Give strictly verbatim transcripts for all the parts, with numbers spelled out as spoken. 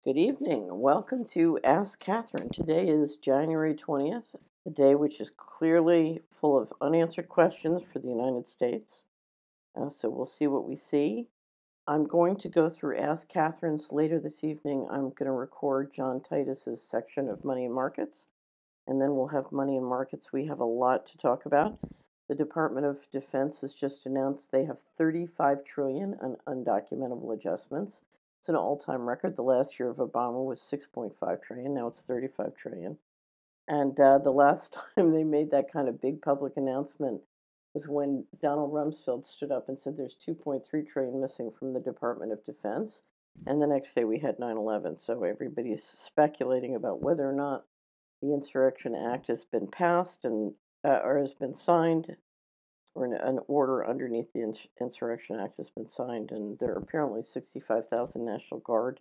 Good evening. Welcome to Ask Catherine. Today is January twentieth, a day which is clearly full of unanswered questions for the United States. Uh, so we'll see what we see. I'm going to go through Ask Catherine's later this evening. I'm going to record John Titus's section of Money and Markets, and then we'll have Money and Markets. We have a lot to talk about. The Department of Defense has just announced they have thirty-five trillion dollars in undocumentable adjustments. It's an all-time record. The last year of Obama was six point five trillion dollars. Now it's thirty-five trillion dollars. And uh, the last time they made that kind of big public announcement was when Donald Rumsfeld stood up and said there's two point three trillion dollars missing from the Department of Defense. And the next day we had nine eleven. So everybody's speculating about whether or not the Insurrection Act has been passed and uh, or has been signed, or an, an order underneath the Ins- Insurrection Act has been signed, and there are apparently sixty-five thousand National Guard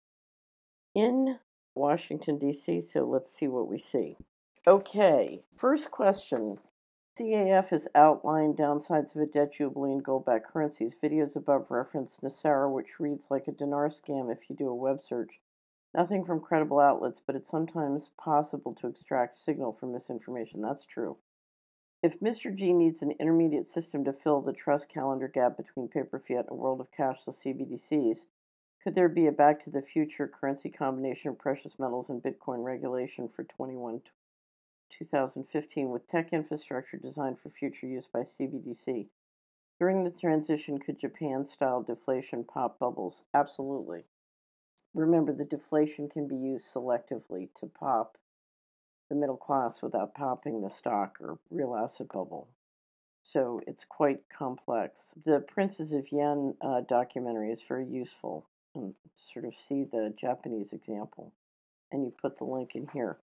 in Washington, D C, so let's see what we see. Okay, first question. C A F has outlined downsides of a debt jubilee in gold-backed currencies. Videos above reference Nasara, which reads like a dinar scam if you do a web search. Nothing from credible outlets, but it's sometimes possible to extract signal from misinformation. That's true. If Mister G needs an intermediate system to fill the trust calendar gap between paper fiat and a world of cashless C B D Cs, could there be a back to the future currency combination of precious metals and Bitcoin regulation for twenty-one two thousand fifteen with tech infrastructure designed for future use by C B D C? During the transition, could Japan style deflation pop bubbles? Absolutely. Remember, the deflation can be used selectively to pop the middle class without popping the stock or real asset bubble. So it's quite complex. The Princes of Yen uh, documentary is very useful. And sort of see the Japanese example, and you put the link in here.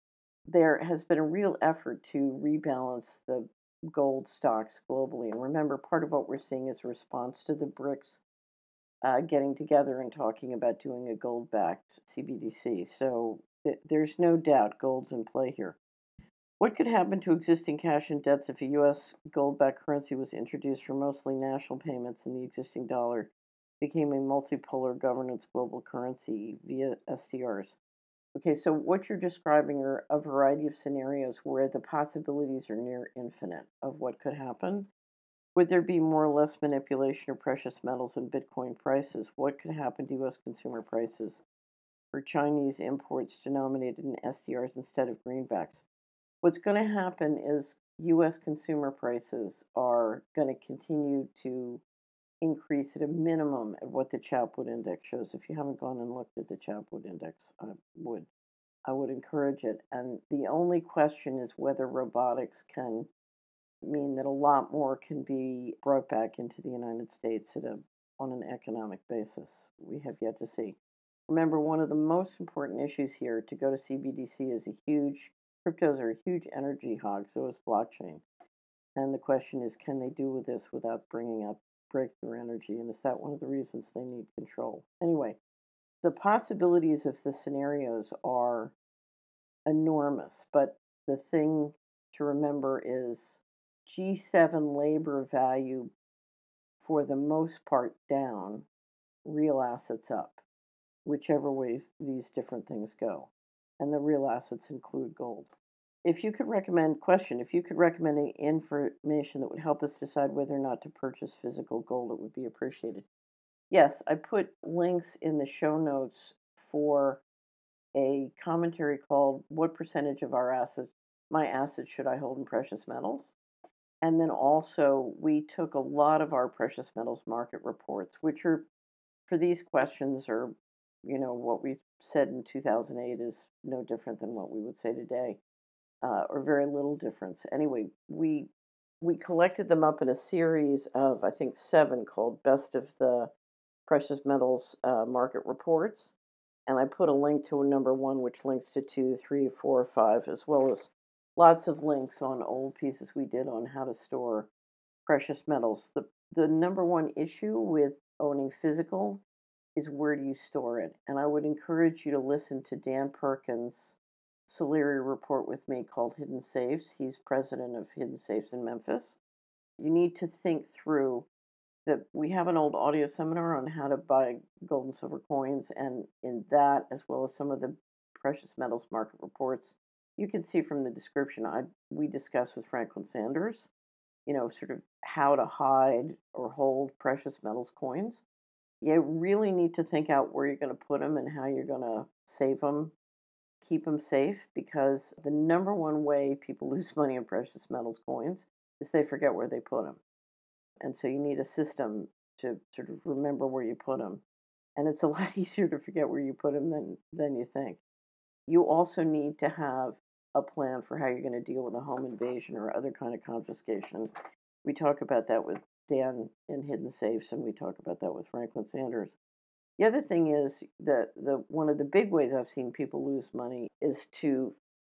There has been a real effort to rebalance the gold stocks globally. And remember, part of what we're seeing is a response to the BRICS uh, getting together and talking about doing a gold backed C B D C. So th- there's no doubt gold's in play here. What could happen to existing cash and debts if a U S gold backed currency was introduced for mostly national payments and the existing dollar became a multipolar governance global currency via S D Rs? Okay, so what you're describing are a variety of scenarios where the possibilities are near infinite of what could happen. Would there be more or less manipulation of precious metals and Bitcoin prices? What could happen to U S consumer prices for Chinese imports denominated in S D Rs instead of greenbacks? What's going to happen is U S consumer prices are going to continue to increase at a minimum at what the Chapwood Index shows. If you haven't gone and looked at the Chapwood Index, I would I would encourage it. And the only question is whether robotics can mean that a lot more can be brought back into the United States at a, on an economic basis. We have yet to see. Remember, one of the most important issues here to go to C B D C is a huge, cryptos are a huge energy hog, so is blockchain. And the question is, can they do with this without bringing up breakthrough energy? And is that one of the reasons they need control? Anyway, the possibilities of the scenarios are enormous, but the thing to remember is G seven labor value, for the most part, down, real assets up, whichever ways these different things go. And the real assets include gold. If you could recommend, question, if you could recommend any information that would help us decide whether or not to purchase physical gold, it would be appreciated. Yes, I put links in the show notes for a commentary called What Percentage of Our Assets, My Assets Should I Hold in Precious Metals? And then also, we took a lot of our precious metals market reports, which are, for these questions, are, you know, what we said in two thousand eight is no different than what we would say today, uh, or very little difference. Anyway, we we collected them up in a series of, I think, seven called Best of the Precious Metals uh, Market Reports. And I put a link to a number one, which links to two, three, four, five, as well as lots of links on old pieces we did on how to store precious metals. The the number one issue with owning physical is where do you store it? And I would encourage you to listen to Dan Perkins' Solari report with me called Hidden Safes. He's president of Hidden Safes in Memphis. You need to think through that we have an old audio seminar on how to buy gold and silver coins, and in that, as well as some of the precious metals market reports, you can see from the description I we discussed with Franklin Sanders, you know, sort of how to hide or hold precious metals coins. You really need to think out where you're going to put them and how you're going to save them, keep them safe, because the number one way people lose money in precious metals coins is they forget where they put them. And so you need a system to sort of remember where you put them. And it's a lot easier to forget where you put them than than you think. You also need to have a plan for how you're going to deal with a home invasion or other kind of confiscation. We talk about that with Dan in Hidden Safes, and we talk about that with Franklin Sanders. The other thing is that the one of the big ways I've seen people lose money is to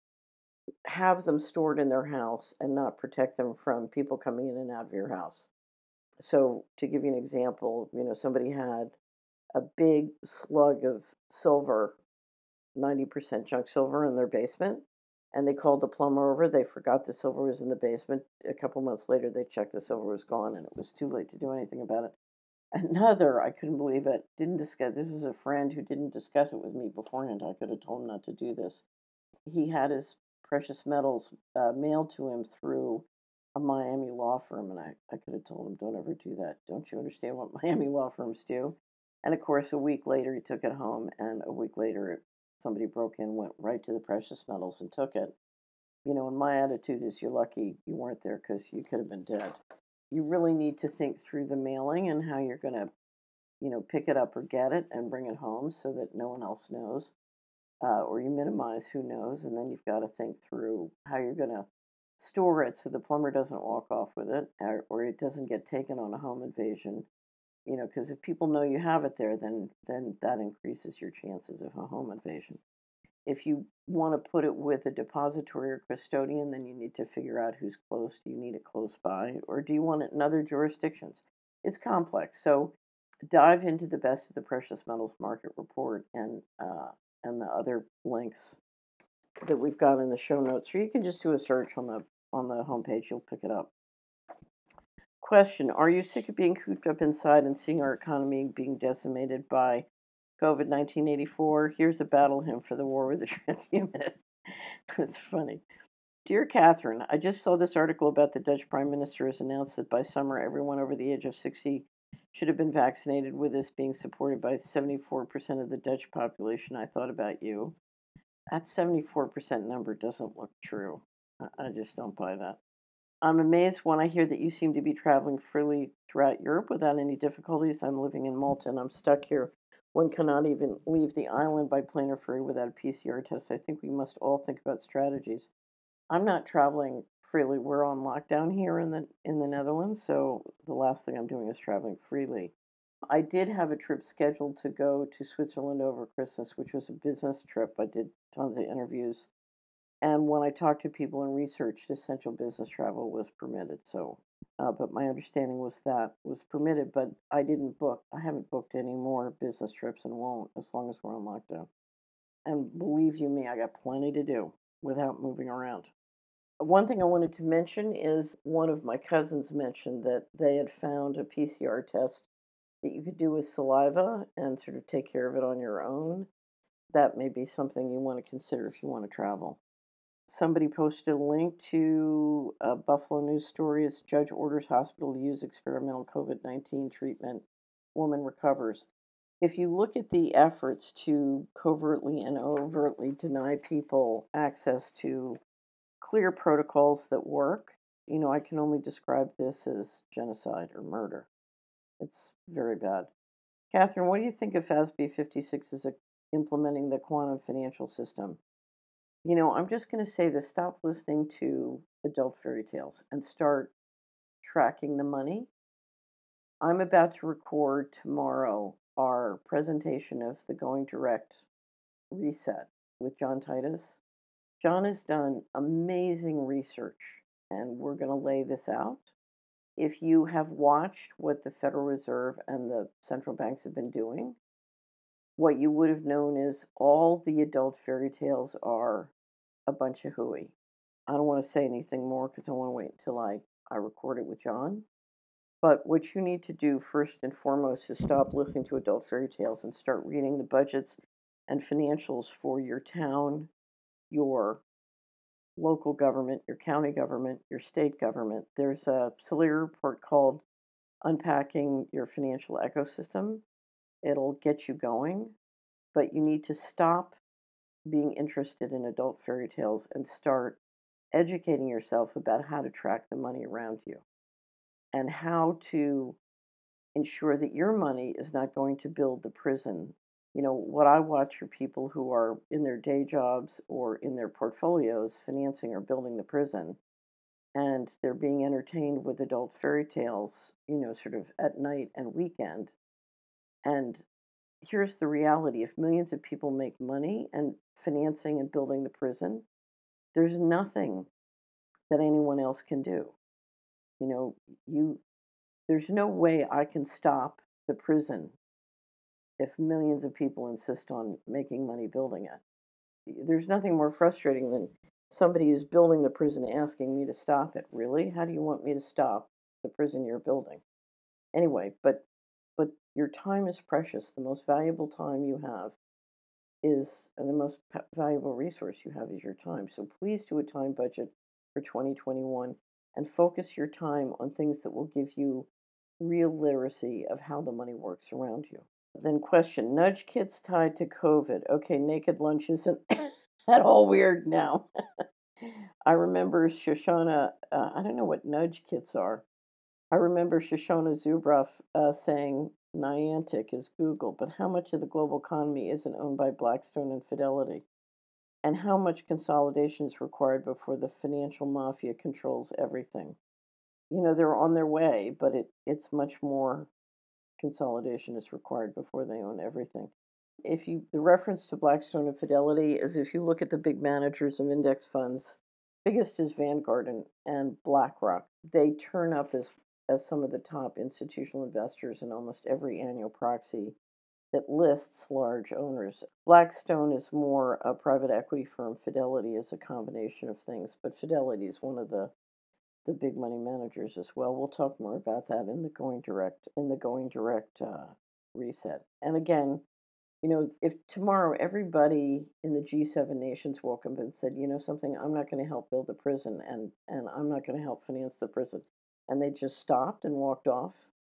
have them stored in their house and not protect them from people coming in and out of your house. So to give you an example, you know, somebody had a big slug of silver, ninety percent junk silver in their basement, and they called the plumber over. They forgot the silver was in the basement. A couple months later, they checked, the silver was gone, and it was too late to do anything about it. Another, I couldn't believe it, didn't discuss, this was a friend who didn't discuss it with me beforehand. I could have told him not to do this. He had his precious metals uh, mailed to him through a Miami law firm, and I, I could have told him, don't ever do that. Don't you understand what Miami law firms do? And of course, a week later, he took it home, and a week later, somebody broke in, went right to the precious metals, and took it. You know, and my attitude is you're lucky you weren't there because you could have been dead. You really need to think through the mailing and how you're going to, you know, pick it up or get it and bring it home so that no one else knows, uh, or you minimize who knows, and then you've got to think through how you're going to store it so the plumber doesn't walk off with it, or, or it doesn't get taken on a home invasion. You know, because if people know you have it there, then then that increases your chances of a home invasion. If you want to put it with a depository or custodian, then you need to figure out who's close. Do you need it close by, or do you want it in other jurisdictions? It's complex. So dive into the best of the precious metals market report and uh, and the other links that we've got in the show notes, or you can just do a search on the on the homepage. You'll pick it up. Question: Are you sick of being cooped up inside and seeing our economy being decimated by COVID nineteen eighty-four? Here's a battle hymn for the war with the transhumanist. It's funny. Dear Catherine, I just saw this article about the Dutch Prime Minister has announced that by summer everyone over the age of sixty should have been vaccinated, with this being supported by seventy-four percent of the Dutch population. I thought about you. That seventy-four percent number doesn't look true. I just don't buy that. I'm amazed when I hear that you seem to be traveling freely throughout Europe without any difficulties. I'm living in Malta and I'm stuck here. One cannot even leave the island by plane or ferry without a P C R test. I think we must all think about strategies. I'm not traveling freely. We're on lockdown here in the in the Netherlands, so the last thing I'm doing is traveling freely. I did have a trip scheduled to go to Switzerland over Christmas, which was a business trip. I did tons of interviews, and when I talked to people and researched, essential business travel was permitted. So, uh, but my understanding was that was permitted, but I didn't book. I haven't booked any more business trips and won't as long as we're on lockdown. And believe you me, I got plenty to do without moving around. One thing I wanted to mention is one of my cousins mentioned that they had found a P C R test that you could do with saliva and sort of take care of it on your own. That may be something you want to consider if you want to travel. Somebody posted a link to a Buffalo News story as judge orders hospital to use experimental COVID nineteen treatment. Woman recovers. If you look at the efforts to covertly and overtly deny people access to clear protocols that work, you know, I can only describe this as genocide or murder. It's very bad. Catherine, what do you think of F A S B fifty-six is implementing the quantum financial system? You know, I'm just going to say this: stop listening to adult fairy tales and start tracking the money. I'm about to record tomorrow our presentation of the Going Direct Reset with John Titus. John has done amazing research, and we're going to lay this out. If you have watched what the Federal Reserve and the central banks have been doing, what you would have known is all the adult fairy tales are a bunch of hooey. I don't want to say anything more because I want to wait until I, I record it with John. But what you need to do first and foremost is stop listening to adult fairy tales and start reading the budgets and financials for your town, your local government, your county government, your state government. There's a Cellular report called Unpacking Your Financial Ecosystem. It'll get you going, but you need to stop being interested in adult fairy tales and start educating yourself about how to track the money around you and how to ensure that your money is not going to build the prison. You know, what I watch are people who are in their day jobs or in their portfolios financing or building the prison, and they're being entertained with adult fairy tales, you know, sort of at night and weekend. And here's the reality: if millions of people make money and financing and building the prison, there's nothing that anyone else can do. You know, you there's no way I can stop the prison if millions of people insist on making money building it. There's nothing more frustrating than somebody who's building the prison asking me to stop it. Really? How do you want me to stop the prison you're building? Anyway, but but your time is precious. The most valuable time you have is, and the most valuable resource you have is your time. So please do a time budget for twenty twenty-one and focus your time on things that will give you real literacy of how the money works around you. Then question, nudge kits tied to COVID. Okay, naked lunch isn't at all weird now. I remember Shoshana, uh, I don't know what nudge kits are. I remember Shoshana Zuboff uh, saying Niantic is Google, but how much of the global economy isn't owned by Blackstone and Fidelity? And how much consolidation is required before the financial mafia controls everything? You know, they're on their way, but it, it's much more consolidation is required before they own everything. If you, the reference to Blackstone and Fidelity is if you look at the big managers of index funds, biggest is Vanguard and, and BlackRock. They turn up as as some of the top institutional investors in almost every annual proxy that lists large owners. Blackstone is more a private equity firm. Fidelity is a combination of things, but Fidelity is one of the the big money managers as well. We'll talk more about that in the going direct in the going direct uh, reset. And again, you know, if tomorrow everybody in the G seven nations woke up and said, you know, something, I'm not going to help build a prison and and I'm not going to help finance the prison, and they just stopped and walked off,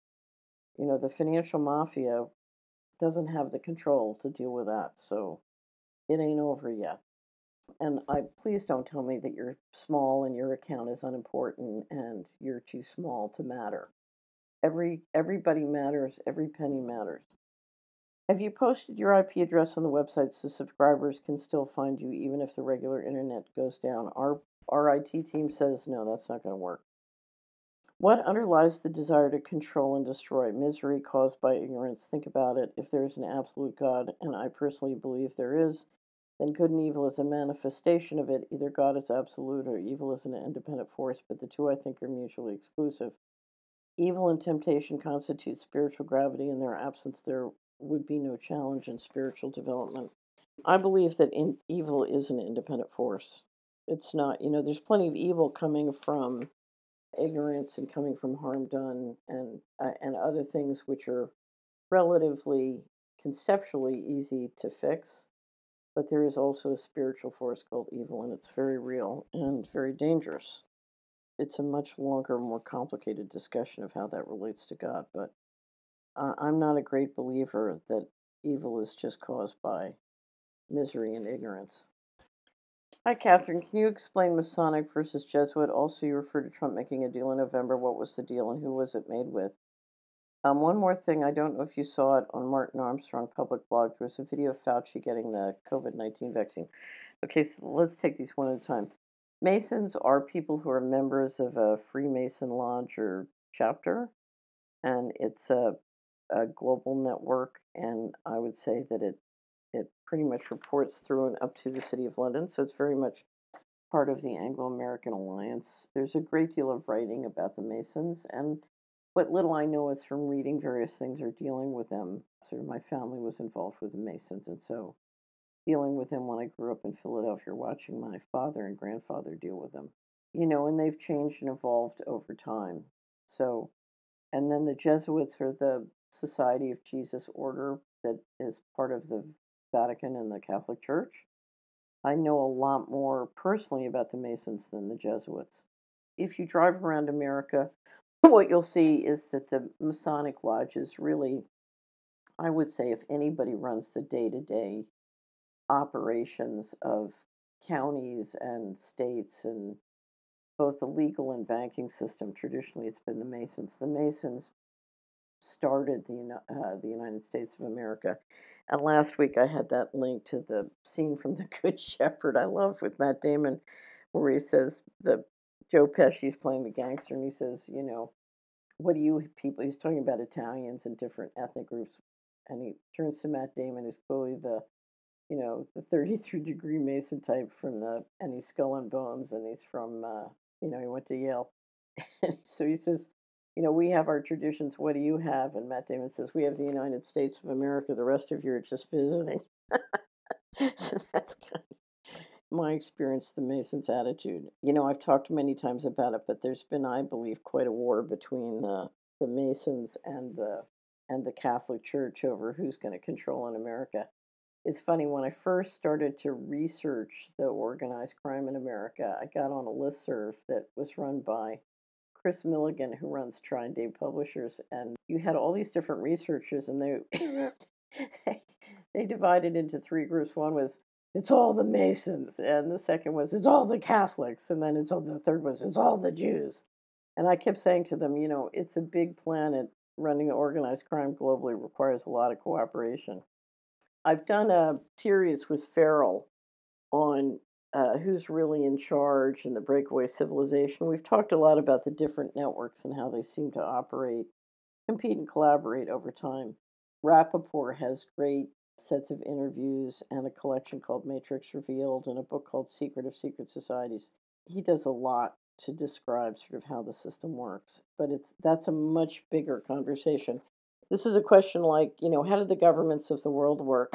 you know, the financial mafia doesn't have the control to deal with that. So it ain't over yet. And I please don't tell me that you're small and your account is unimportant and you're too small to matter. Every everybody matters, every penny matters. Have you posted your I P address on the website so subscribers can still find you even if the regular internet goes down? Our our I T team says no, that's not going to work. What underlies the desire to control and destroy? Misery caused by ignorance. Think about it. If there is an absolute God, and I personally believe there is, then good and evil is a manifestation of it. Either God is absolute or evil is an independent force, but the two I think are mutually exclusive. Evil and temptation constitute spiritual gravity. In their absence, there would be no challenge in spiritual development. I believe that in, evil is an independent force. It's not, you know, there's plenty of evil coming from ignorance and coming from harm done and uh, and other things which are relatively conceptually easy to fix, but there is also a spiritual force called evil, and it's very real and very dangerous. It's a much longer, more complicated discussion of how that relates to God, but uh, I'm not a great believer that evil is just caused by misery and ignorance. Hi, Catherine. Can you explain Masonic versus Jesuit? Also, you referred to Trump making a deal in November. What was the deal and who was it made with? Um, one more thing. I don't know if you saw it on Martin Armstrong public blog. There was a video of Fauci getting the COVID nineteen vaccine. Okay, so let's take these one at a time. Masons are people who are members of a Freemason lodge or chapter, and it's a, a global network. And I would say that it it pretty much reports through and up to the City of London, so it's very much part of the Anglo American Alliance. There's a great deal of writing about the Masons, and what little I know is from reading various things or dealing with them. Sort of my family was involved with the Masons, and so dealing with them when I grew up in Philadelphia, watching my father and grandfather deal with them. You know, and they've changed and evolved over time. So And then the Jesuits are the Society of Jesus Order that is part of the Vatican and the Catholic Church. I know a lot more personally about the Masons than the Jesuits. If you drive around America, what you'll see is that the Masonic lodges really, I would say, if anybody runs the day to day operations of counties and states and both the legal and banking system, traditionally it's been the Masons. The Masons started the uh, the United States of America. And last week I had that link to the scene from The Good Shepherd I love with Matt Damon, where he says the Joe Pesci's playing the gangster, and he says, you know, what do you people? He's talking about Italians and different ethnic groups, and he turns to Matt Damon, who's clearly the you know the thirty-three degree Mason type from the, and he's Skull and Bones, and he's from uh, you know he went to Yale. So he says, you know, we have our traditions. What do you have? And Matt Damon says, we have the United States of America. The rest of you are just visiting. So that's kind of my experience, the Masons' attitude. You know, I've talked many times about it, but there's been, I believe, quite a war between the the Masons and the and the Catholic Church over who's going to control in America. It's funny, when I first started to research the organized crime in America, I got on a listserv that was run by Chris Milligan, who runs Trine Day Publishers, and you had all these different researchers, and they they divided into three groups. One was it's all the Masons, and the second was it's all the Catholics, and then it's all the third was it's all the Jews. And I kept saying to them, you know, it's a big planet. Running organized crime globally requires a lot of cooperation. I've done a series with Farrell on uh, who's really in charge in the breakaway civilization. We've talked a lot about the different networks and how they seem to operate, compete, and collaborate over time. Rappaport has great sets of interviews and a collection called Matrix Revealed and a book called Secret of Secret Societies. He does a lot to describe sort of how the system works, but it's that's a much bigger conversation. This is a question like, you know, how did the governments of the world work?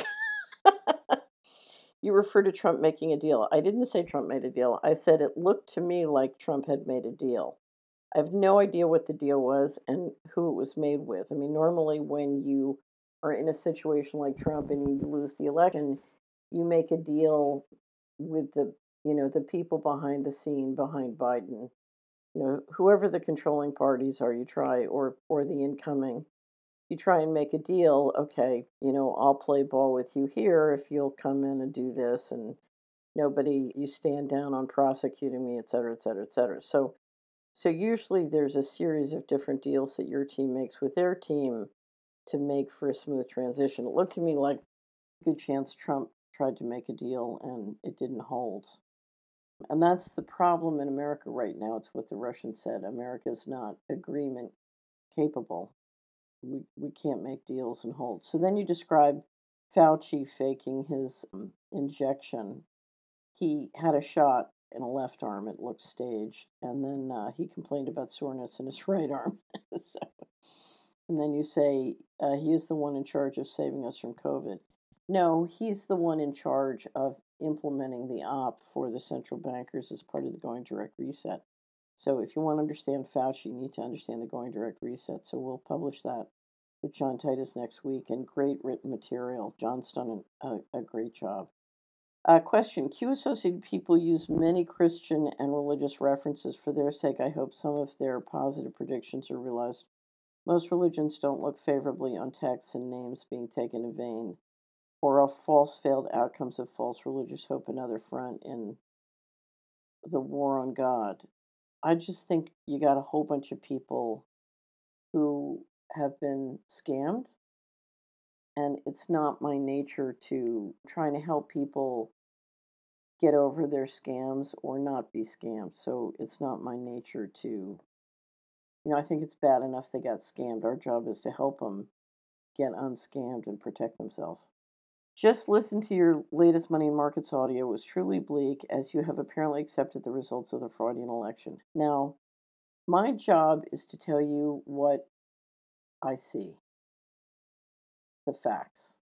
You refer to Trump making a deal. I didn't say Trump made a deal. I said it looked to me like Trump had made a deal. I have no idea what the deal was and who it was made with. I mean, normally when you are in a situation like Trump and you lose the election, you make a deal with the, you know, the people behind the scene behind Biden. You know, whoever the controlling parties are, you try, or or the incoming, you try and make a deal. Okay, you know, I'll play ball with you here if you'll come in and do this, and nobody, you stand down on prosecuting me, et cetera, et cetera, et cetera. So, so usually there's a series of different deals that your team makes with their team to make for a smooth transition. It looked to me like a good chance Trump tried to make a deal and it didn't hold. And that's the problem in America right now. It's what the Russians said. America's not agreement capable. We, we can't make deals and hold. So then you describe Fauci faking his um, injection. He had a shot in a left arm. It looked staged. And then uh, he complained about soreness in his right arm. So, and then you say uh, he is the one in charge of saving us from COVID. No, he's the one in charge of implementing the op for the central bankers as part of the Going Direct Reset. So if you want to understand Fauci, you need to understand the Going Direct Reset. So we'll publish that with John Titus next week, and great written material. John's done a, a great job. Uh, question: Q associated people use many Christian and religious references. For their sake, I hope some of their positive predictions are realized. Most religions don't look favorably on texts and names being taken in vain, or of false failed outcomes of false religious hope another front in the war on God. I just think you got a whole bunch of people who have been scammed, and it's not my nature to trying to help people get over their scams or not be scammed. So it's not my nature to, you know, I think it's bad enough they got scammed. Our job is to help them get unscammed and protect themselves. Just listen to your latest Money and Markets audio. It was truly bleak, as you have apparently accepted the results of the fraudulent election. Now, my job is to tell you what I see, the facts.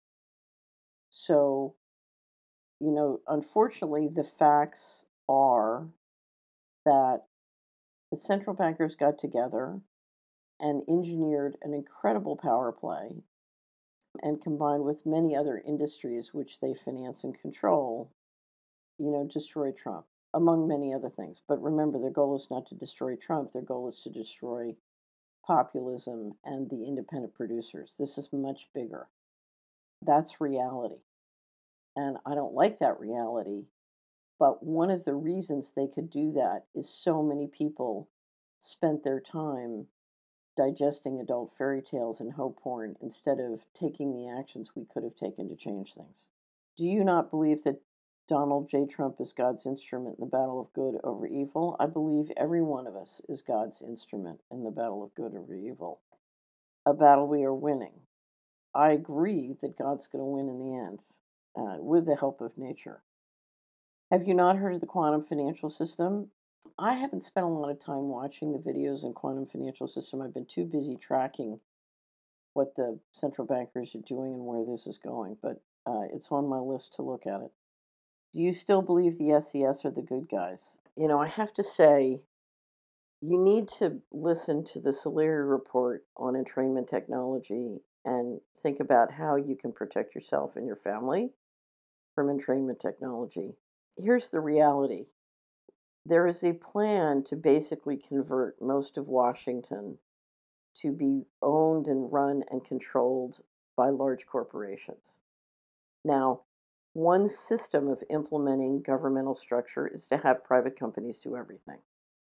So, you know, unfortunately, the facts are that the central bankers got together and engineered an incredible power play, and combined with many other industries which they finance and control, you know, destroy Trump, among many other things. But remember, their goal is not to destroy Trump, their goal is to destroy populism and the independent producers. This is much bigger. That's reality. And I don't like that reality. But one of the reasons they could do that is so many people spent their time digesting adult fairy tales and hope porn instead of taking the actions we could have taken to change things. Do you not believe that Donald J. Trump is God's instrument in the battle of good over evil? I believe every one of us is God's instrument in the battle of good over evil, a battle we are winning. I agree that God's going to win in the end, uh, with the help of nature. Have you not heard of the quantum financial system? I haven't spent a lot of time watching the videos in quantum financial system. I've been too busy tracking what the central bankers are doing and where this is going, but uh, it's on my list to look at it. Do you still believe the S E S are the good guys? You know, I have to say, you need to listen to the Solari report on entrainment technology and think about how you can protect yourself and your family from entrainment technology. Here's the reality: there is a plan to basically convert most of Washington to be owned and run and controlled by large corporations. Now, one system of implementing governmental structure is to have private companies do everything.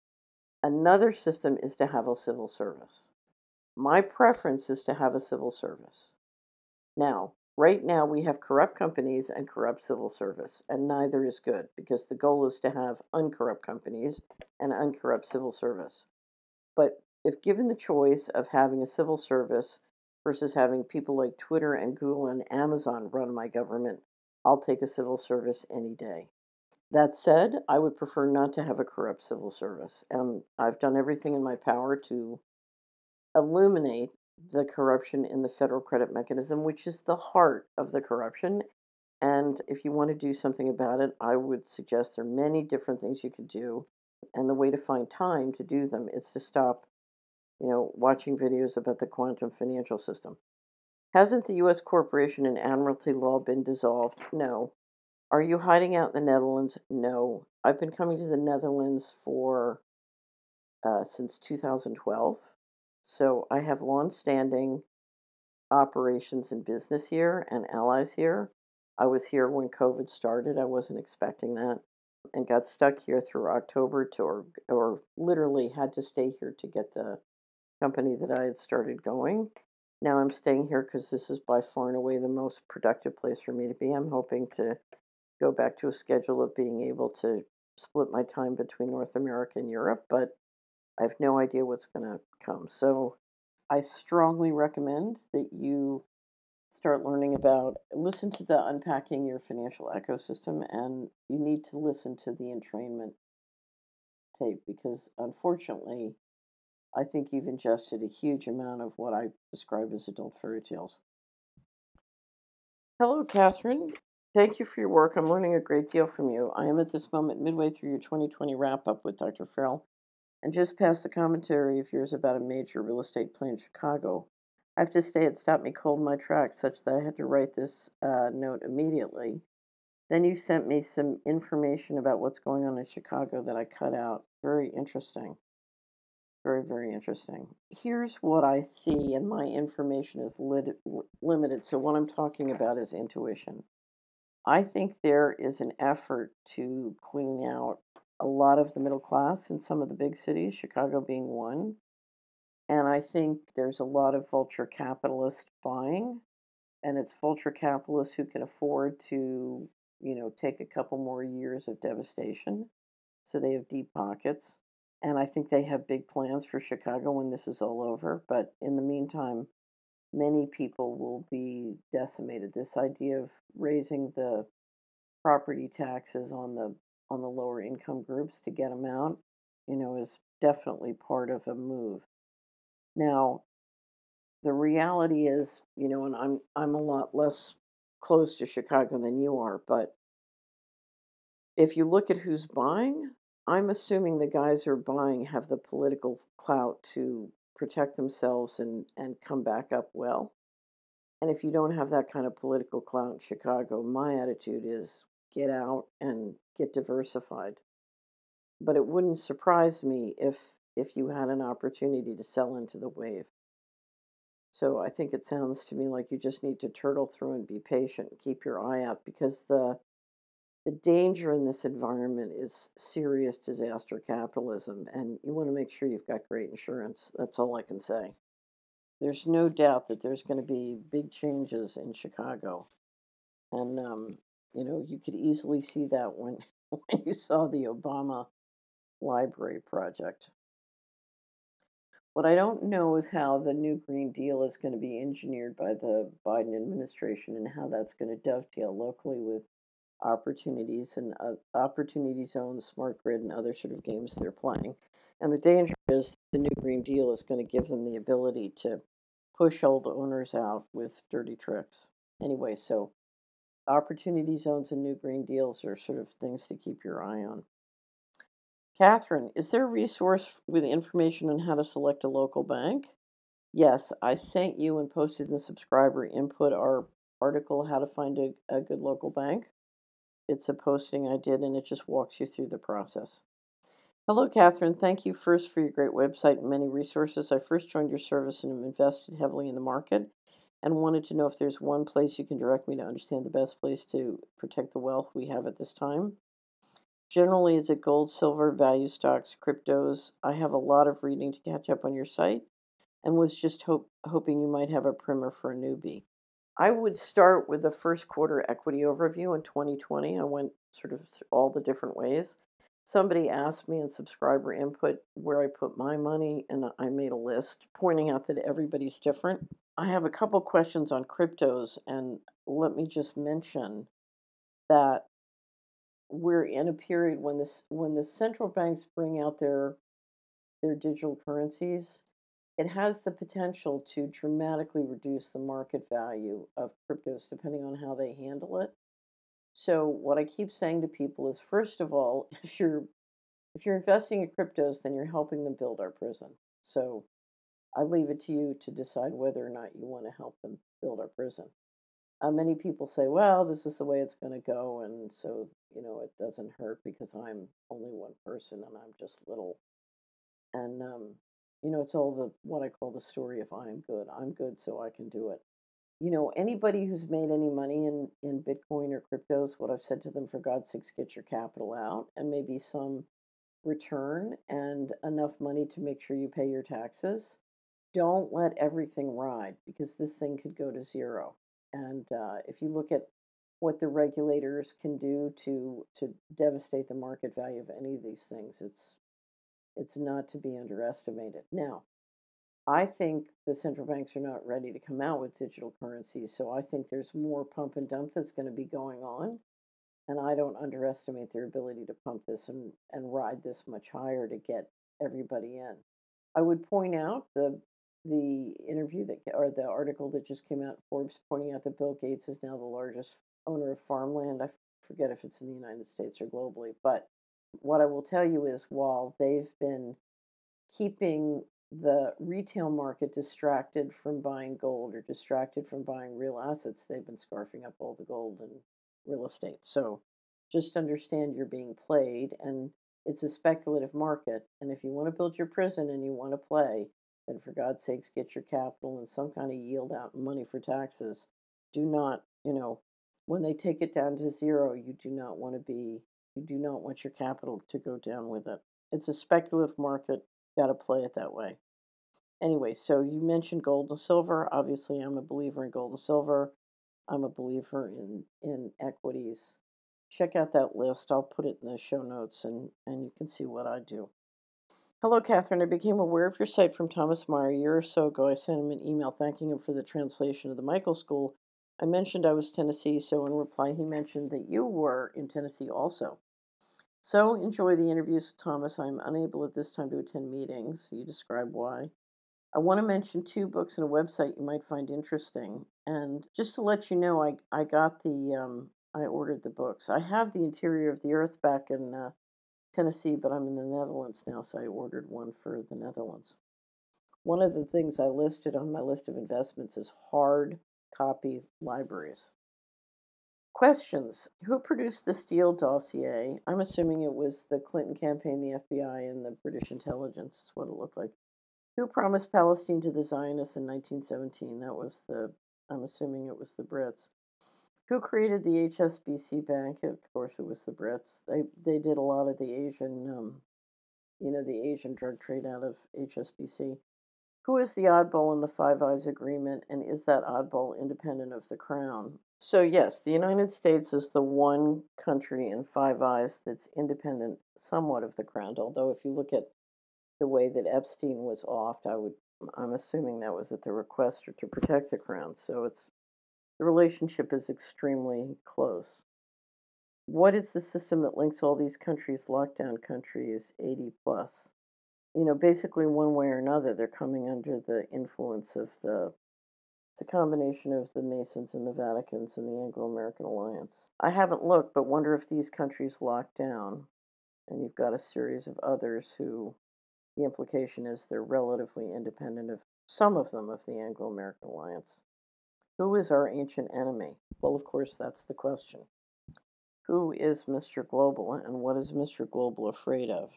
Another system is to have a civil service. My preference is to have a civil service. Now, right now we have corrupt companies and corrupt civil service, and neither is good because the goal is to have uncorrupt companies and uncorrupt civil service. But if given the choice of having a civil service versus having people like Twitter and Google and Amazon run my government, I'll take a civil service any day. That said, I would prefer not to have a corrupt civil service, and I've done everything in my power to illuminate the corruption in the federal credit mechanism, which is the heart of the corruption. And if you want to do something about it, I would suggest there are many different things you could do. And the way to find time to do them is to stop, you know, watching videos about the quantum financial system. Hasn't the U S corporation and admiralty law been dissolved? No. Are you hiding out in the Netherlands? No. I've been coming to the Netherlands for uh, since two thousand twelve. So I have long-standing operations and business here and allies here. I was here when COVID started. I wasn't expecting that, and got stuck here through October to, or, or literally had to stay here to get the company that I had started going. Now I'm staying here because this is by far and away the most productive place for me to be. I'm hoping to go back to a schedule of being able to split my time between North America and Europe, but I have no idea what's going to come. So I strongly recommend that you start learning about, listen to the Unpacking Your Financial Ecosystem, and you need to listen to the entrainment tape because unfortunately, I think you've ingested a huge amount of what I describe as adult fairy tales. Hello, Catherine. Thank you for your work. I'm learning a great deal from you. I am at this moment midway through your twenty twenty wrap up with Doctor Farrell and just past the commentary of yours about a major real estate play in Chicago. I have to say it stopped me cold in my tracks, such that I had to write this uh, note immediately. Then you sent me some information about what's going on in Chicago that I cut out. Very interesting. Very, very interesting. Here's what I see, and my information is lit- limited. So, what I'm talking about is intuition. I think there is an effort to clean out a lot of the middle class in some of the big cities, Chicago being one. And I think there's a lot of vulture capitalist buying, and it's vulture capitalists who can afford to, you know, take a couple more years of devastation. So they have deep pockets. And I think they have big plans for Chicago when this is all over. But in the meantime, many people will be decimated. This idea of raising the property taxes on the on the lower income groups to get them out, you know, is definitely part of a move. Now, the reality is, you know, and I'm I'm a lot less close to Chicago than you are, but if you look at who's buying, I'm assuming the guys who are buying have the political clout to protect themselves and, and come back up well. And if you don't have that kind of political clout in Chicago, my attitude is get out and get diversified. But it wouldn't surprise me if if you had an opportunity to sell into the wave. So I think it sounds to me like you just need to turtle through and be patient and keep your eye out because the the danger in this environment is serious disaster capitalism and you want to make sure you've got great insurance. That's all I can say. There's no doubt that there's going to be big changes in Chicago. And um, you know, you could easily see that when when you saw the Obama library project. What I don't know is how the new Green Deal is going to be engineered by the Biden administration and how that's going to dovetail locally with opportunities and uh, opportunity zones, smart grid, and other sort of games they're playing. And the danger is the new Green Deal is going to give them the ability to push old owners out with dirty tricks. Anyway, so opportunity zones and new Green Deals are sort of things to keep your eye on. Catherine, is there a resource with information on how to select a local bank? Yes, I sent you and posted in the subscriber input our article, How to Find a, a Good Local Bank. It's a posting I did, and it just walks you through the process. Hello, Catherine. Thank you first for your great website and many resources. I first joined your service and have invested heavily in the market and wanted to know if there's one place you can direct me to understand the best place to protect the wealth we have at this time. Generally, is it gold, silver, value stocks, cryptos? I have a lot of reading to catch up on your site and was just hope, hoping you might have a primer for a newbie. I would start with the first quarter equity overview in twenty twenty. I went sort of all the different ways. Somebody asked me in subscriber input where I put my money, and I made a list pointing out that everybody's different. I have a couple questions on cryptos, and let me just mention that we're in a period when this when the central banks bring out their their digital currencies, it has the potential to dramatically reduce the market value of cryptos depending on how they handle it. So what I keep saying to people is first of all, if you're if you're investing in cryptos, then you're helping them build our prison. So I leave it to you to decide whether or not you want to help them build our prison. Uh, many people say, well, this is the way it's going to go. And so, you know, it doesn't hurt because I'm only one person and I'm just little. And, um, you know, it's all the what I call the story of I'm good. I'm good, so I can do it. You know, anybody who's made any money in, in Bitcoin or cryptos, what I've said to them, for God's sakes, get your capital out and maybe some return and enough money to make sure you pay your taxes. Don't let everything ride because this thing could go to zero. And uh, if you look at what the regulators can do to to devastate the market value of any of these things, it's it's not to be underestimated. Now, I think the central banks are not ready to come out with digital currencies, so I think there's more pump and dump that's going to be going on, and I don't underestimate their ability to pump this and, and ride this much higher to get everybody in. I would point out the the interview that or the article that just came out in Forbes pointing out that Bill Gates is now the largest owner of farmland. I forget if it's in the United States or globally, but what I will tell you is while they've been keeping the retail market distracted from buying gold or distracted from buying real assets, they've been scarfing up all the gold and real estate. So just understand you're being played and it's a speculative market. And if you want to build your prison and you want to play, then for God's sakes, get your capital and some kind of yield out money for taxes. Do not, you know, when they take it down to zero, you do not want to be, you do not want your capital to go down with it. It's a speculative market. Got to play it that way. Anyway, so you mentioned gold and silver. Obviously, I'm a believer in gold and silver. I'm a believer in in equities. Check out that list. I'll put it in the show notes, and and you can see what I do. Hello, Catherine. I became aware of your site from Thomas Meyer a year or so ago. I sent him an email thanking him for the translation of the Michael School. I mentioned I was Tennessee, so in reply, he mentioned that you were in Tennessee also. So enjoy the interviews with Thomas. I'm unable at this time to attend meetings. You describe why. I want to mention two books and a website you might find interesting. And just to let you know, I, I got the, um, I ordered the books. I have The Interior of the Earth back in uh, Tennessee, but I'm in the Netherlands now, so I ordered one for the Netherlands. one of the things I listed on my list of investments is hard copy libraries. Questions. Who produced the Steele dossier? I'm assuming it was the Clinton campaign, the F B I, and the British intelligence, is what it looked like. Who promised Palestine to the Zionists in nineteen seventeen? That was the, I'm assuming it was the Brits. Who created the H S B C Bank? Of course, it was the Brits. They they did a lot of the Asian, um, you know, the Asian drug trade out of H S B C. Who is the oddball in the Five Eyes Agreement, and is that oddball independent of the Crown? So, yes, the United States is the one country in Five Eyes that's independent somewhat of the Crown, although if you look at the way that Epstein was offed, I would, I'm assuming that was at the request or to protect the Crown. So it's, the relationship is extremely close. What is the system that links all these countries, lockdown countries, eighty plus? You know, basically one way or another, they're coming under the influence of the, it's a combination of the Masons and the Vaticans and the Anglo-American Alliance. I haven't looked, but wonder if these countries lock down, and you've got a series of others who, the implication is they're relatively independent of some of them of the Anglo-American Alliance. Who is our ancient enemy? Well, of course, that's the question. Who is Mister Global, and what is Mister Global afraid of?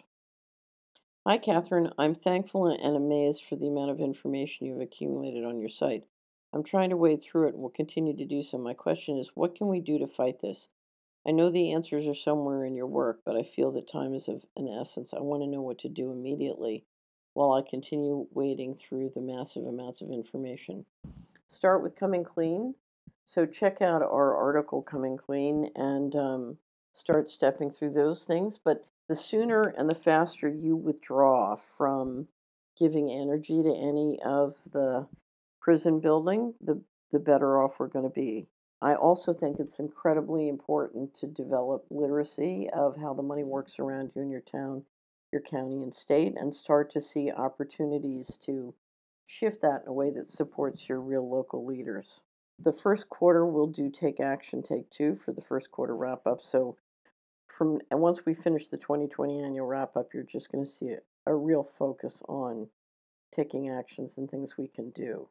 Hi, Catherine. I'm thankful and amazed for the amount of information you've accumulated on your site. I'm trying to wade through it and will continue to do so. My question is, what can we do to fight this? I know the answers are somewhere in your work, but I feel that time is of an essence. I want to know what to do immediately while I continue wading through the massive amounts of information. Start with Coming Clean. So check out our article, Coming Clean, and um, start stepping through those things. But the sooner and the faster you withdraw from giving energy to any of the prison building, the, the better off we're going to be. I also think it's incredibly important to develop literacy of how the money works around you in your town, your county, and state, and start to see opportunities to shift that in a way that supports your real local leaders. The first quarter we'll do Take Action, Take Two for the first quarter wrap up. So from and once we finish the twenty twenty annual wrap up, you're just going to see a, a real focus on taking actions and things we can do.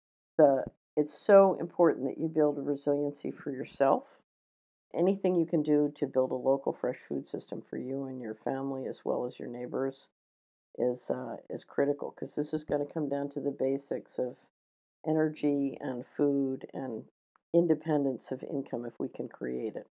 The it's so important that you build a resiliency for yourself. Anything you can do to build a local fresh food system for you and your family as well as your neighbors is uh, is critical, because this is going to come down to the basics of energy and food and independence of income if we can create it.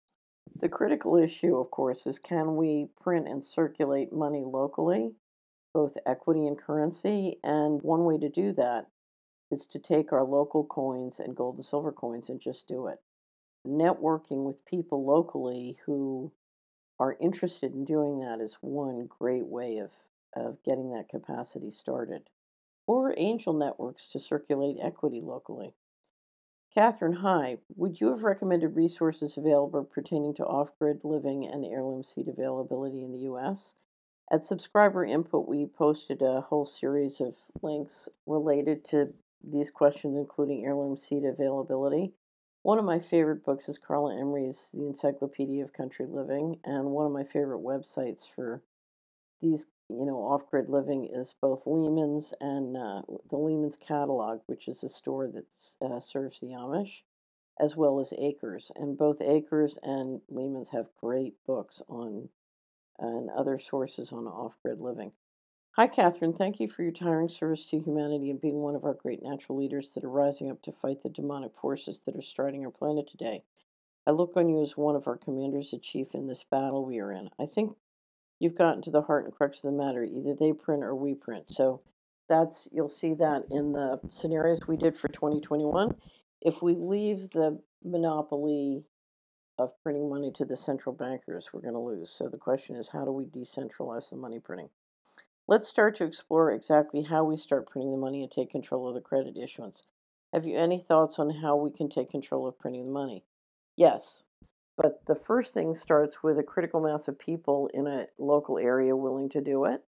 The critical issue, of course, is can we print and circulate money locally, both equity and currency? And one way to do that is to take our local coins and gold and silver coins and just do it. Networking with people locally who are interested in doing that is one great way of, of getting that capacity started. Or angel networks to circulate equity locally. Catherine, hi. Would you have recommended resources available pertaining to off grid living and heirloom seed availability in the U S? At subscriber input, we posted a whole series of links related to these questions, including heirloom seed availability. One of my favorite books is Carla Emery's The Encyclopedia of Country Living, and one of my favorite websites for these, you know, off-grid living is both Lehman's and uh, the Lehman's Catalog, which is a store that uh, serves the Amish, as well as Acres. And both Acres and Lehman's have great books on and other sources on off-grid living. Hi, Catherine. Thank you for your tiring service to humanity and being one of our great natural leaders that are rising up to fight the demonic forces that are striding our planet today. I look on you as one of our commanders in chief in this battle we are in. I think you've gotten to the heart and crux of the matter. Either they print or we print. So that's, you'll see that in the scenarios we did for twenty twenty-one. If we leave the monopoly of printing money to the central bankers, we're going to lose. So the question is, how do we decentralize the money printing? Let's start to explore exactly how we start printing the money and take control of the credit issuance. Have you any thoughts on how we can take control of printing the money? Yes, but the first thing starts with a critical mass of people in a local area willing to do it.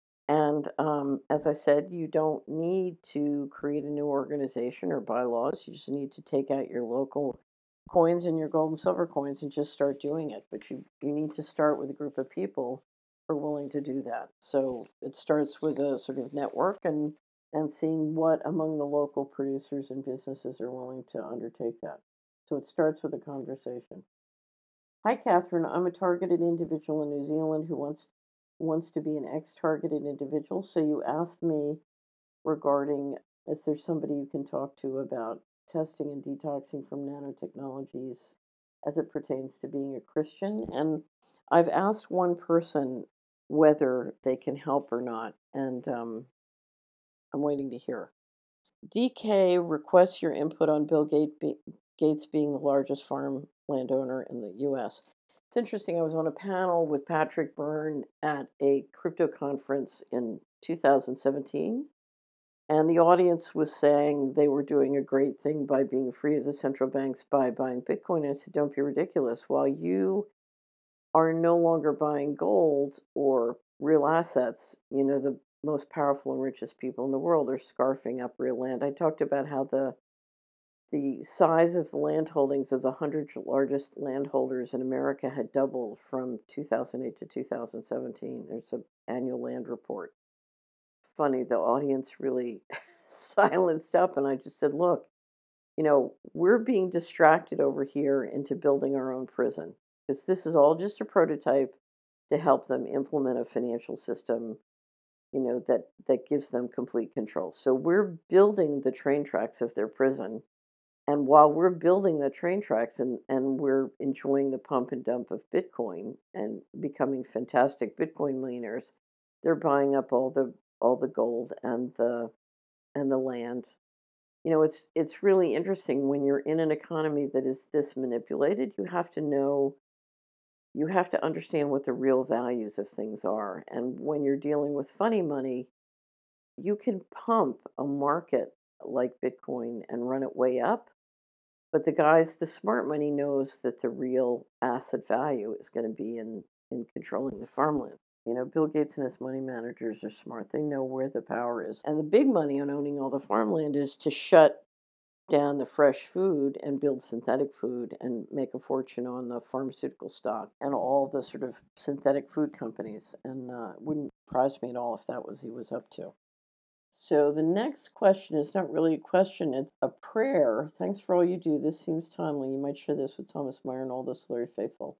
And um, as I said, you don't need to create a new organization or bylaws. You just need to take out your local coins and your gold and silver coins and just start doing it. But you, you need to start with a group of people who are willing to do that. So it starts with a sort of network, and and seeing what among the local producers and businesses are willing to undertake that. So it starts with a conversation. Hi, Catherine. I'm a targeted individual in New Zealand who wants wants to be an ex-targeted individual. So you asked me regarding, is there somebody you can talk to about testing and detoxing from nanotechnologies as it pertains to being a Christian? And I've asked one person whether they can help or not, and um, I'm waiting to hear. D K requests your input on Bill Gates, be, Gates being the largest farm landowner in the U S. It's interesting. I was on a panel with Patrick Byrne at a crypto conference in two thousand seventeen, and the audience was saying they were doing a great thing by being free of the central banks by buying Bitcoin. I said, don't be ridiculous. While you are no longer buying gold or real assets, you know, the most powerful and richest people in the world are scarfing up real land. I talked about how the the size of the land holdings of the one hundred largest landholders in America had doubled from two thousand eight to two thousand seventeen. There's an annual land report. Funny, the audience really silenced up, and I just said, look, you know, we're being distracted over here into building our own prison because this is all just a prototype to help them implement a financial system, you know, that that gives them complete control. So we're building the train tracks of their prison, and while we're building the train tracks and and we're enjoying the pump and dump of Bitcoin and becoming fantastic Bitcoin millionaires, they're buying up all the all the gold and the and the land. You know, it's it's really interesting when you're in an economy that is this manipulated. You have to know, you have to understand what the real values of things are. And when you're dealing with funny money, you can pump a market like Bitcoin and run it way up. But the guys, the smart money knows that the real asset value is going to be in in controlling the farmland. You know, Bill Gates and his money managers are smart. They know where the power is. And the big money on owning all the farmland is to shut down the fresh food and build synthetic food and make a fortune on the pharmaceutical stock and all the sort of synthetic food companies. And uh, it wouldn't surprise me at all if that was he was up to. So the next question is not really a question, it's a prayer. Thanks for all you do. This seems timely. You might share this with Thomas Meyer and all the Slurry faithful.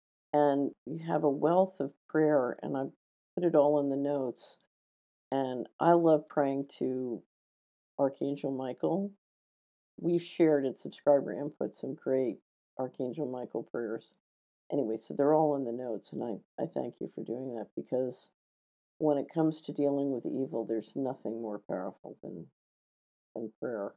And you have a wealth of prayer, and I put it all in the notes. And I love praying to Archangel Michael. We've shared at subscriber input some great Archangel Michael prayers. Anyway, so they're all in the notes, and I, I thank you for doing that because when it comes to dealing with evil, there's nothing more powerful than, than prayer.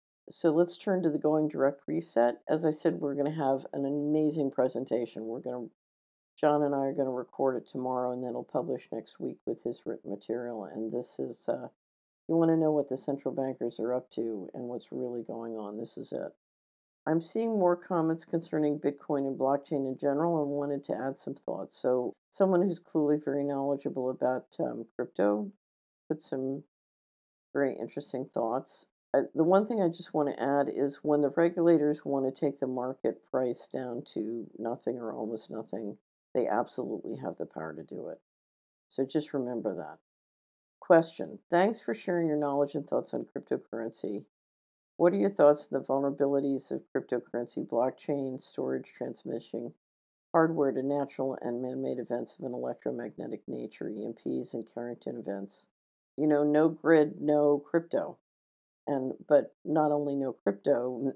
So let's turn to the Going Direct Reset. As I said, we're going to have an amazing presentation. We're going to, John and I are going to record it tomorrow, and then it'll publish next week with his written material. And this is, uh, you want to know what the central bankers are up to and what's really going on. This is it. I'm seeing more comments concerning Bitcoin and blockchain in general and wanted to add some thoughts. So, someone who's clearly very knowledgeable about um, crypto put some very interesting thoughts. Uh, the one thing I just want to add is when the regulators want to take the market price down to nothing or almost nothing, they absolutely have the power to do it. So, just remember that. Question. Thanks for sharing your knowledge and thoughts on cryptocurrency. What are your thoughts on the vulnerabilities of cryptocurrency, blockchain, storage, transmission, hardware to natural and man made events of an electromagnetic nature, E M Ps, and Carrington events? You know, no grid, no crypto. And but not only no crypto,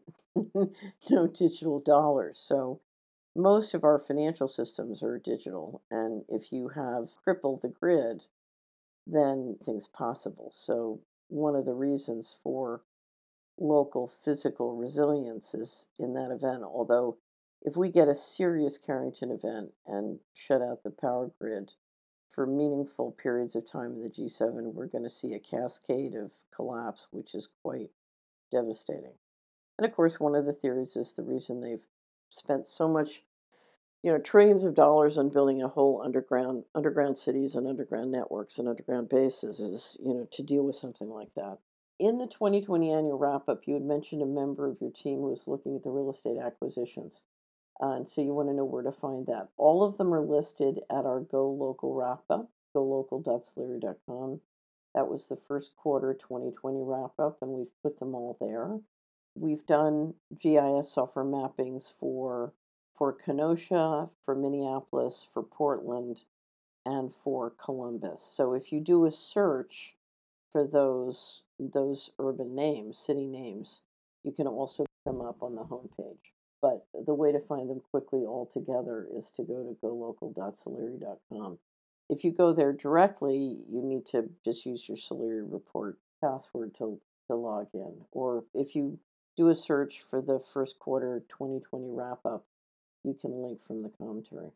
no digital dollars. So most of our financial systems are digital. And if you have crippled the grid, then things possible. So one of the reasons for local physical resilience is in that event. Although, if we get a serious Carrington event and shut out the power grid for meaningful periods of time in the G seven, we're going to see a cascade of collapse, which is quite devastating. And of course, one of the theories is the reason they've spent so much, you know, trillions of dollars on building a whole underground underground cities and underground networks and underground bases is, you know, to deal with something like that. In the twenty twenty annual wrap up, you had mentioned a member of your team who was looking at the real estate acquisitions. Uh, and so you want to know where to find that. All of them are listed at our Go Local wrap up, go local dot slurry dot com. That was the first quarter twenty twenty wrap up, and we've put them all there. We've done G I S software mappings for for Kenosha, for Minneapolis, for Portland, and for Columbus. So if you do a search for those those urban names, city names, you can also pick them up on the homepage. But the way to find them quickly all together is to go to go local dot soleri dot com. If you go there directly, you need to just use your Soleri report password to, to log in. Or if you do a search for the first quarter twenty twenty wrap up, you can link from the commentary.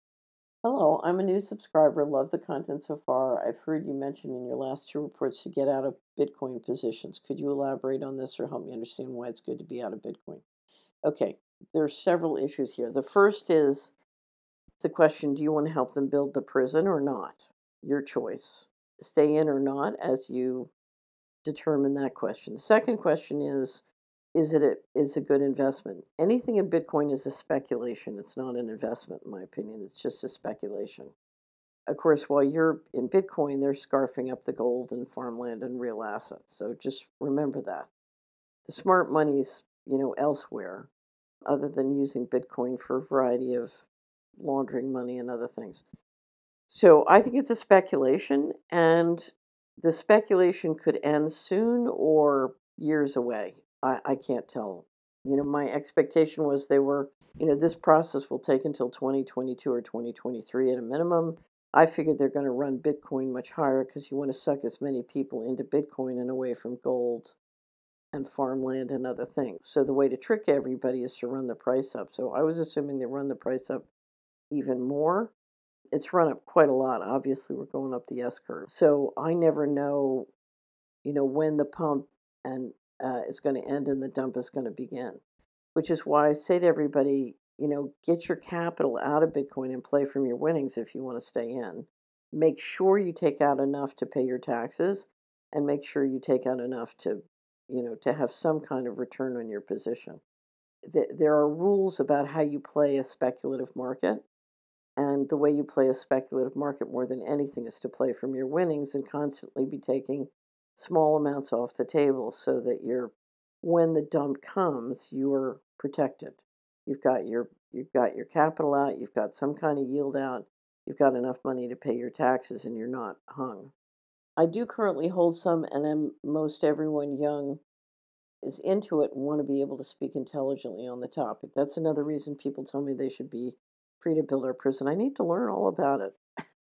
Hello, I'm a new subscriber. Love the content so far. I've heard you mention in your last two reports to get out of Bitcoin positions. Could you elaborate on this or help me understand why it's good to be out of Bitcoin? Okay, there's several issues here. The first is the question, do you want to help them build the prison or not? Your choice. Stay in or not as you determine that question. The second question is, is it a, is a good investment? Anything in Bitcoin is a speculation. It's not an investment, in my opinion. It's just a speculation. Of course, while you're in Bitcoin, they're scarfing up the gold and farmland and real assets. So just remember that. The smart money's, you know, elsewhere, other than using Bitcoin for a variety of laundering money and other things. So I think it's a speculation, and the speculation could end soon or years away. I, I can't tell. You know, my expectation was they were, you know, this process will take until twenty twenty-two or twenty twenty-three at a minimum. I figured they're going to run Bitcoin much higher because you want to suck as many people into Bitcoin and away from gold and farmland and other things. So the way to trick everybody is to run the price up. So I was assuming they run the price up even more. It's run up quite a lot. Obviously, we're going up the S curve. So I never know, you know, when the pump and uh, is going to end and the dump is going to begin, which is why I say to everybody, you know, get your capital out of Bitcoin and play from your winnings if you want to stay in. Make sure you take out enough to pay your taxes, and make sure you take out enough to, you know, to have some kind of return on your position. There are rules about how you play a speculative market. And the way you play a speculative market more than anything is to play from your winnings and constantly be taking small amounts off the table so that you're, when the dump comes, you're protected. You've got your you've got your capital out, you've got some kind of yield out, you've got enough money to pay your taxes, and you're not hung. I do currently hold some, and I'm, most everyone young is into it and want to be able to speak intelligently on the topic. That's another reason people tell me they should be free to build our prison. I need to learn all about it.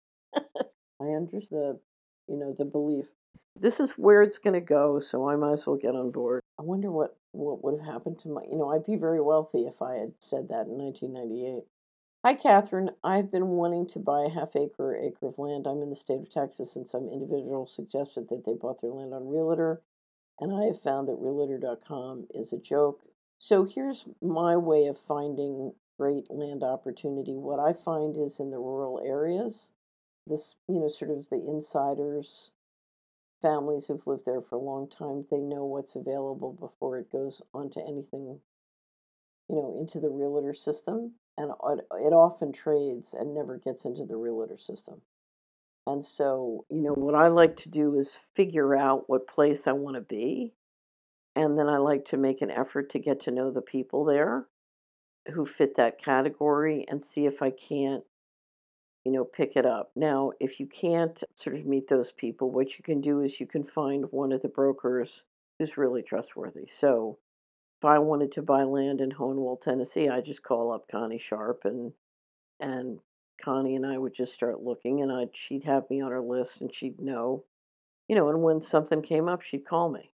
I understand the, you know, the belief. This is where it's going to go, so I might as well get on board. I wonder what what would have happened to my, you know, I'd be very wealthy if I had said that in nineteen ninety-eight. Hi, Catherine. I've been wanting to buy a half acre or acre of land. I'm in the state of Texas, and some individuals suggested that they bought their land on Realtor, and I have found that realtor dot com is a joke. So here's my way of finding great land opportunity. What I find is in the rural areas, this, you know, sort of the insiders, families who've lived there for a long time, they know what's available before it goes onto anything, you know, into the realtor system. And it often trades and never gets into the realtor system. And so, you know, what I like to do is figure out what place I want to be. And then I like to make an effort to get to know the people there who fit that category and see if I can't, you know, pick it up. Now, if you can't sort of meet those people, what you can do is you can find one of the brokers who's really trustworthy. So if I wanted to buy land in Hohenwald, Tennessee, I just call up Connie Sharp, and and Connie and I would just start looking, and I'd she'd have me on her list, and she'd know, you know, and when something came up, she'd call me.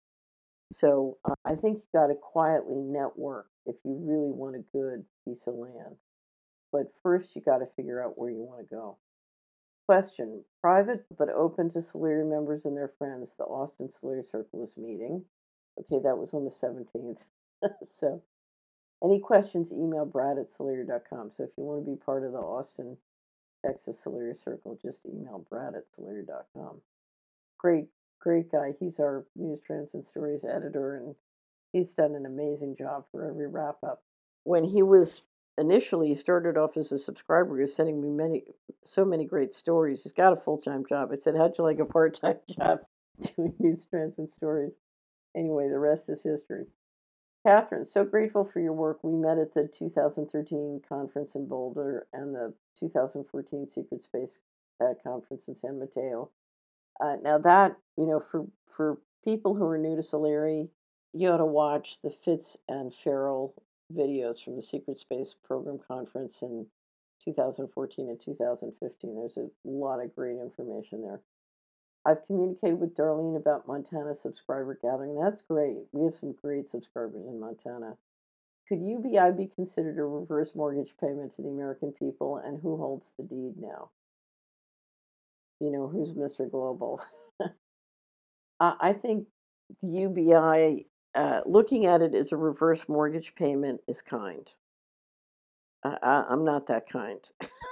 So uh, I think you got to quietly network if you really want a good piece of land. But first, you got to figure out where you want to go. Question: private but open to Soleri members and their friends. The Austin Soleri Circle is meeting. Okay, that was on the seventeenth. So, any questions? Email Brad at Soleri dot com. So if you want to be part of the Austin, Texas Soleri Circle, just email Brad at Soleri dot com. Great, great guy. He's our News Trends and Stories editor, and he's done an amazing job for every wrap up. When he was initially he started off as a subscriber, he was sending me many, so many great stories. He's got a full time job. I said, "How'd you like a part time job?" doing news trends and stories. Anyway, the rest is history. Catherine, so grateful for your work. We met at the two thousand thirteen conference in Boulder and the two thousand fourteen Secret Space uh, conference in San Mateo. Uh, now that, you know, for for people who are new to Solari, you ought to watch the Fitz and Farrell videos from the Secret Space Program conference in two thousand fourteen and two thousand fifteen. There's a lot of great information there. I've communicated with Darlene about Montana subscriber gathering. That's great. We have some great subscribers in Montana. Could U B I be considered a reverse mortgage payment to the American people, and who holds the deed now? You know, who's Mister Global? I I think the U B I, uh, looking at it as a reverse mortgage payment, is kind. I, I, I'm not that kind.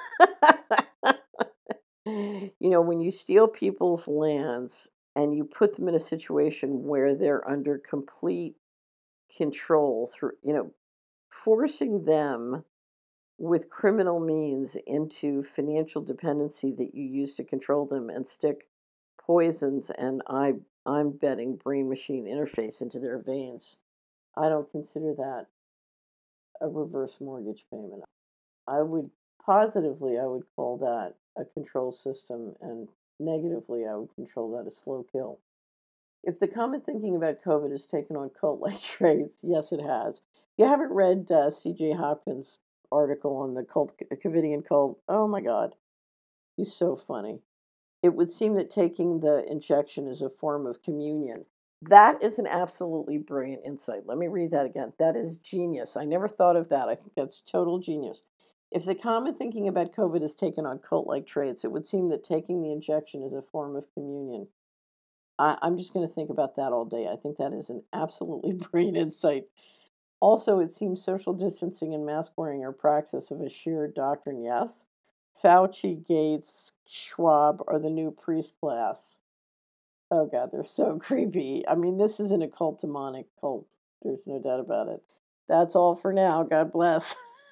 You know, when you steal people's lands and you put them in a situation where they're under complete control through, you know, forcing them with criminal means into financial dependency that you use to control them and stick poisons and I I'm betting brain machine interface into their veins. I don't consider that a reverse mortgage payment. I would positively I would call that a control system and negatively I would control that a slow kill. If the common thinking about COVID has taken on cult like traits, yes, it has. If you haven't read uh, C J Hopkins' article on the cult, Covidian cult, oh my God, he's so funny. It would seem that taking the injection is a form of communion. That is an absolutely brilliant insight. Let me read that again. That is genius. I never thought of that. I think that's total genius. If the common thinking about COVID has taken on cult like traits, it would seem that taking the injection is a form of communion. I, I'm just going to think about that all day. I think that is an absolutely brilliant insight. Also, it seems social distancing and mask wearing are praxis of a shared doctrine, yes? Fauci, Gates, Schwab are the new priest class. Oh, God, they're so creepy. I mean, this is an occult demonic cult. There's no doubt about it. That's all for now. God bless.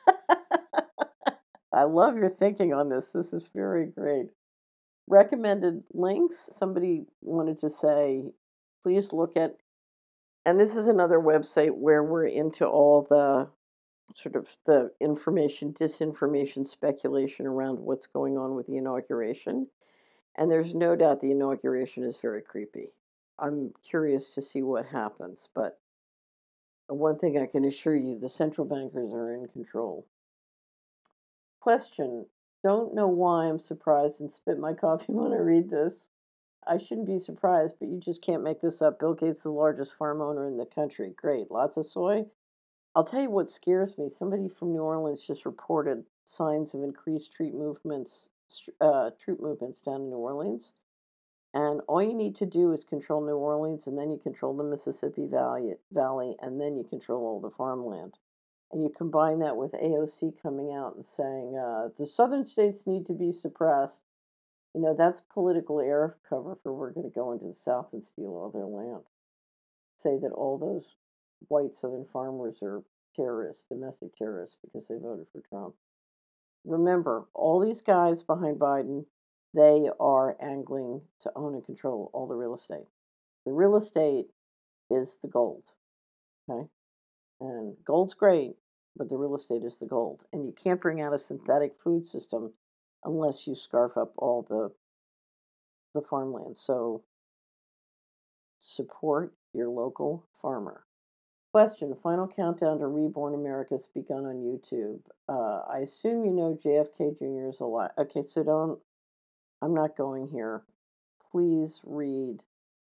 I love your thinking on this. This is very great. Recommended links. Somebody wanted to say, please look at, and this is another website where we're into all the sort of the information, disinformation, speculation around what's going on with the inauguration. And there's no doubt the inauguration is very creepy. I'm curious to see what happens, but one thing I can assure you, the central bankers are in control. Question. Don't know why I'm surprised and spit my coffee when I read this. I shouldn't be surprised, but you just can't make this up. Bill Gates is the largest farm owner in the country. Great. Lots of soy. I'll tell you what scares me. Somebody from New Orleans just reported signs of increased troop movements, uh, troop movements down in New Orleans. And all you need to do is control New Orleans, and then you control the Mississippi Valley, Valley, and then you control all the farmland. And you combine that with A O C coming out and saying uh, the southern states need to be suppressed. You know, that's political air cover for we're going to go into the South and steal all their land. Say that all those white Southern farmers are terrorists, domestic terrorists, because they voted for Trump. Remember, all these guys behind Biden, they are angling to own and control all the real estate. The real estate is the gold, okay? And gold's great, but the real estate is the gold. And you can't bring out a synthetic food system unless you scarf up all the the farmland. So support your local farmer. Question. Final countdown to Reborn America has begun on YouTube. Uh, I assume you know J F K Junior is alive. Okay, so don't, I'm not going here. Please read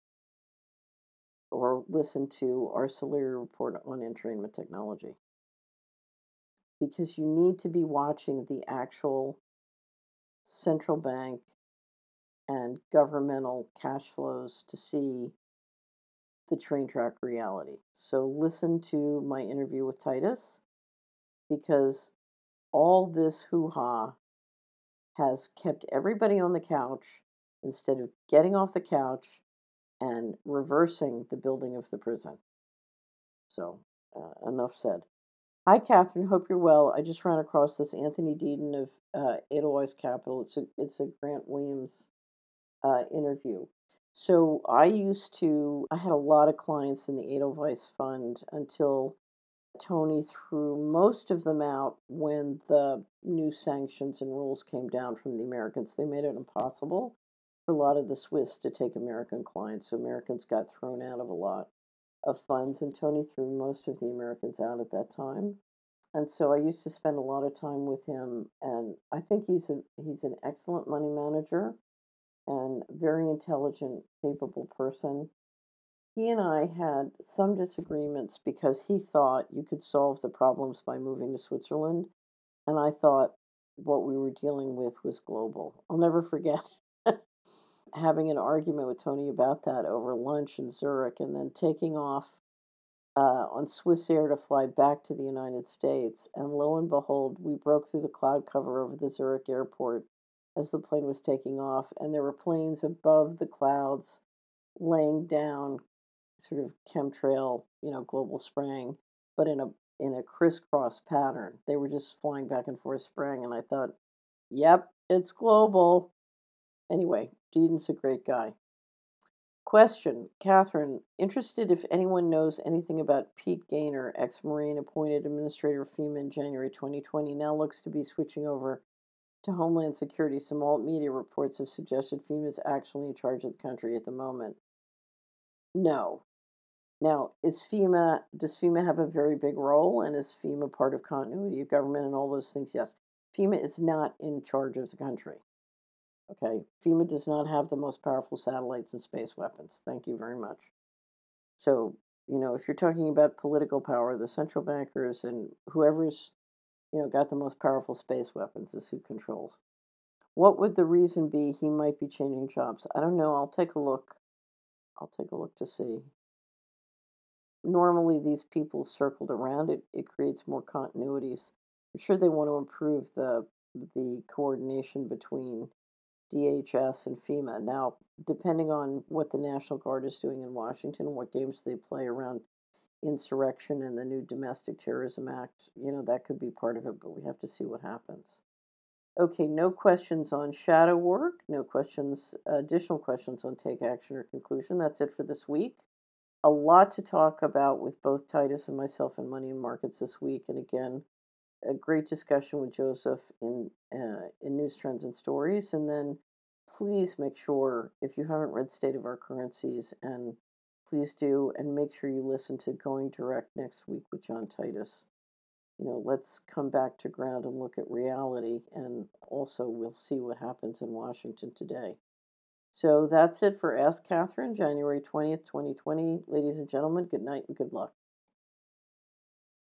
or listen to our Solari report on entrainment technology. Because you need to be watching the actual central bank and governmental cash flows to see the train track reality. So listen to my interview with Titus because all this hoo ha has kept everybody on the couch instead of getting off the couch and reversing the building of the prison. So, uh, enough said. Hi, Catherine. Hope you're well. I just ran across this Anthony Deaton of uh, Edelweiss Capital. It's a it's a Grant Williams uh, interview. So I used to, I had a lot of clients in the Edelweiss Fund until Tony threw most of them out when the new sanctions and rules came down from the Americans. They made it impossible for a lot of the Swiss to take American clients. So Americans got thrown out of a lot of funds, and Tony threw most of the Americans out at that time. And so I used to spend a lot of time with him, and I think he's a he's an excellent money manager and very intelligent, capable person. He and I had some disagreements because he thought you could solve the problems by moving to Switzerland, and I thought what we were dealing with was global. I'll never forget having an argument with Tony about that over lunch in Zurich and then taking off uh, on Swiss Air to fly back to the United States. And lo and behold, we broke through the cloud cover over the Zurich airport as the plane was taking off, and there were planes above the clouds laying down sort of chemtrail, you know, global spraying, but in a in a crisscross pattern. They were just flying back and forth spraying, and I thought, "Yep, it's global." Anyway, Deaton's a great guy. Question, Catherine, interested if anyone knows anything about Pete Gaynor, ex-Marine appointed administrator of FEMA in January twenty twenty, now looks to be switching over to Homeland Security. Some alt media reports have suggested FEMA is actually in charge of the country at the moment. No. Now, is FEMA, does FEMA have a very big role, and is FEMA part of continuity of government and all those things? Yes. FEMA is not in charge of the country. Okay. FEMA does not have the most powerful satellites and space weapons. Thank you very much. So, you know, if you're talking about political power, the central bankers and whoever's, you know, got the most powerful space weapons is who controls. What would the reason be he might be changing jobs? I don't know. I'll take a look. I'll take a look to see. Normally, these people circled around it. It creates more continuities. I'm sure they want to improve the the coordination between D H S and FEMA. Now, depending on what the National Guard is doing in Washington, what games they play around insurrection and the new Domestic Terrorism Act, you know, that could be part of it, but we have to see what happens. Okay, no questions on shadow work, no questions, additional questions on take action or conclusion. That's it for this week. A lot to talk about with both Titus and myself in Money and Markets this week. And again, a great discussion with Joseph in uh, in News Trends and Stories. And then please make sure, if you haven't read State of Our Currencies, and please do, and make sure you listen to Going Direct next week with John Titus. You know, let's come back to ground and look at reality, and also we'll see what happens in Washington today. So that's it for Ask Catherine, January twentieth, twenty twenty. Ladies and gentlemen, good night and good luck.